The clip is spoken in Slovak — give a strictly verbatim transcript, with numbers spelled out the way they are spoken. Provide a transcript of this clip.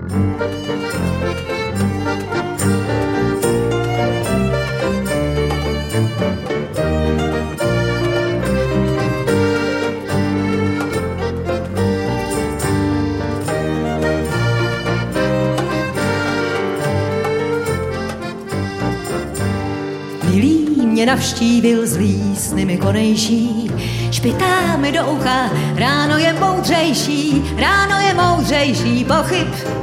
Milý mě navštívil zlý, sny mi konejší, špitá mi do ucha, ráno je moudřejší, ráno je moudřejší pochyb.